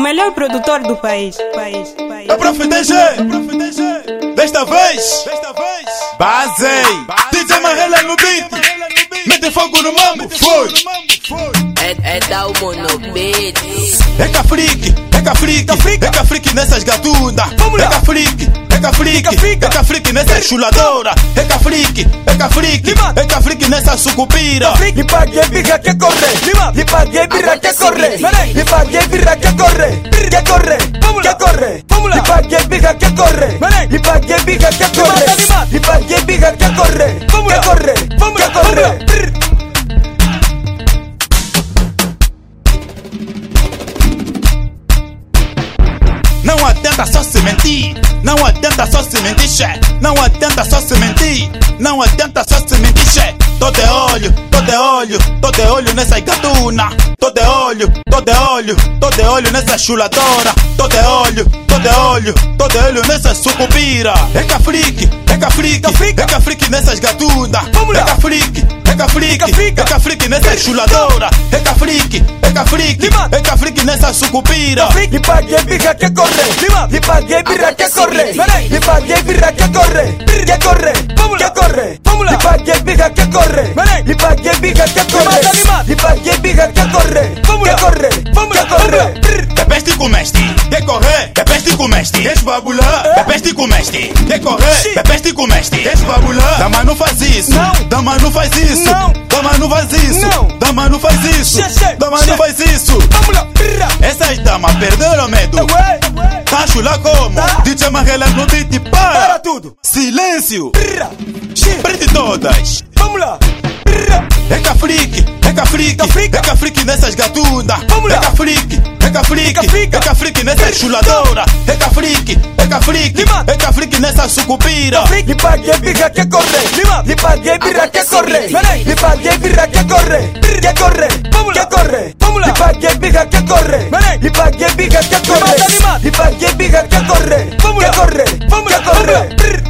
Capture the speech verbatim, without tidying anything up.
melhor produtor do país. país, país. É Prof D G, desta vez, desta vez, basei, D J Marrela no beat, mete fogo no mambo, foi. É, é da o monobit. É cafrique, é cafrique, é cafrique nessas gatunas. É cafrique, é cafrique, é cafrique nessa chuladora. É cafrique, é cafrique, é cafrique nessa sucupira. E paguei birra que corre, e paguei birra que corre, e paguei birra que corre, que corre, que corre. E paguei birra que corre, e paguei birra que corre, e paguei birra que corre, que corre, que corre. Não adianta só se mentir, não adianta só se mentir, che. Não adianta só se mentir, não adianta só se mentir, che. Tô de olho, tô de olho, tô de olho nessa gatuna. Tô de olho, tô de olho, tô de olho nessa chuladora. Tô de olho, tô de olho, tô de olho nessa sucupira. É cafrique, é cafrique, é cafrique nessas gatunas. É cafrique, é cafrique, é cafrique nessa chuladora. É cafrique, é cafrique, é cafrique nessa sucupira. E paguei birra que corre, e paguei birra que corre, e paguei birra que corre, que corre, que corre. E paguei birra que corre, e paguei birra que corre, e paguei birra que corre, que corre, que corre. Bebeste e comeste, que correr, bebeste e comeste, desbabular. Bebeste e comeste, que correr, bebeste e comeste, desbabular. Dama não faz isso, dama não faz isso, dama não faz isso, dama não faz isso, dama não faz isso. Essas damas perderam medo. Tá chula como? D J Marrela no beat, para tudo. Silêncio. Prende todas. Vamos lá. É cafrique, é cafrique, é cafrique nessas gatunas. É cafrique, é cafrique, é cafrique nessa chuladora. É cafrique, é cafrique, é cafrique nessa sucupira. E paguei birra que corre, e paguei birra que corre, e paguei birra que corre, que corre, que corre. E paguei birra que corre, e paguei birra que corre, e paguei birra que corre, que corre, que corre.